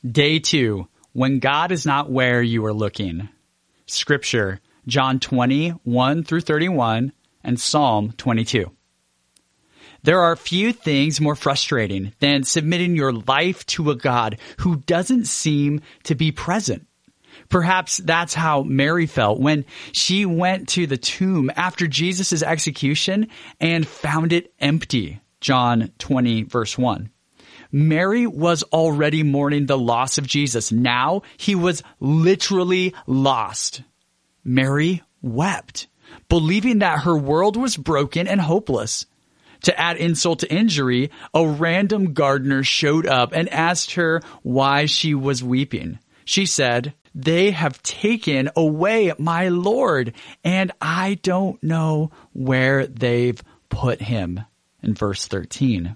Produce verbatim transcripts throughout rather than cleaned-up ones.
Day two, when God is not where you are looking. Scripture, John twenty, one through thirty-one, and Psalm twenty-two. There are few things more frustrating than submitting your life to a God who doesn't seem to be present. Perhaps that's how Mary felt when she went to the tomb after Jesus' execution and found it empty. John twenty, verse one. Mary was already mourning the loss of Jesus. Now he was literally lost. Mary wept, believing that her world was broken and hopeless. To add insult to injury, a random gardener showed up and asked her why she was weeping. She said, "They have taken away my Lord, and I don't know where they've put him." In verse thirteen.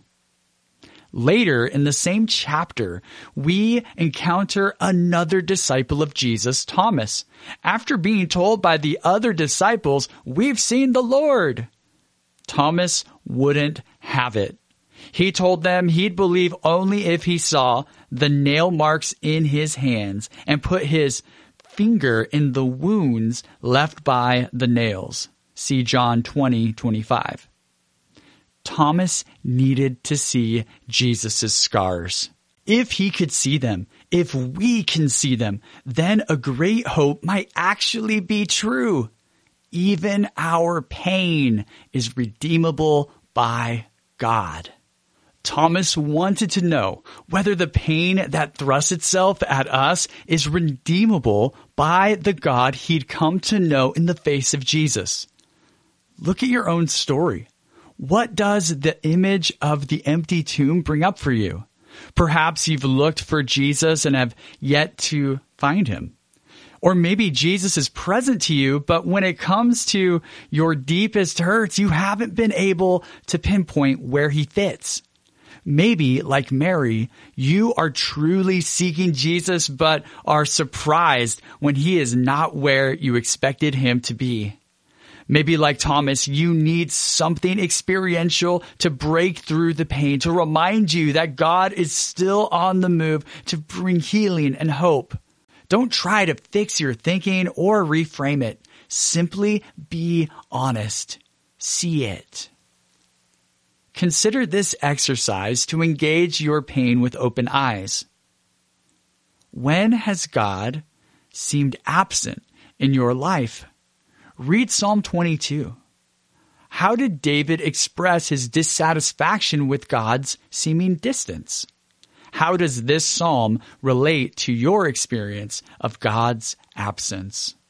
Later in the same chapter, we encounter another disciple of Jesus, Thomas. After being told by the other disciples, "We've seen the Lord," Thomas wouldn't have it. He told them he'd believe only if he saw the nail marks in his hands and put his finger in the wounds left by the nails. See John twenty, twenty-five. Thomas needed to see Jesus' scars. If he could see them, if we can see them, then a great hope might actually be true. Even our pain is redeemable by God. Thomas wanted to know whether the pain that thrusts itself at us is redeemable by the God he'd come to know in the face of Jesus. Look at your own story. What does the image of the empty tomb bring up for you? Perhaps you've looked for Jesus and have yet to find him. Or maybe Jesus is present to you, but when it comes to your deepest hurts, you haven't been able to pinpoint where he fits. Maybe, like Mary, you are truly seeking Jesus, but are surprised when he is not where you expected him to be. Maybe like Thomas, you need something experiential to break through the pain, to remind you that God is still on the move to bring healing and hope. Don't try to fix your thinking or reframe it. Simply be honest. See it. Consider this exercise to engage your pain with open eyes. When has God seemed absent in your life? Read Psalm twenty-two. How did David express his dissatisfaction with God's seeming distance? How does this psalm relate to your experience of God's absence?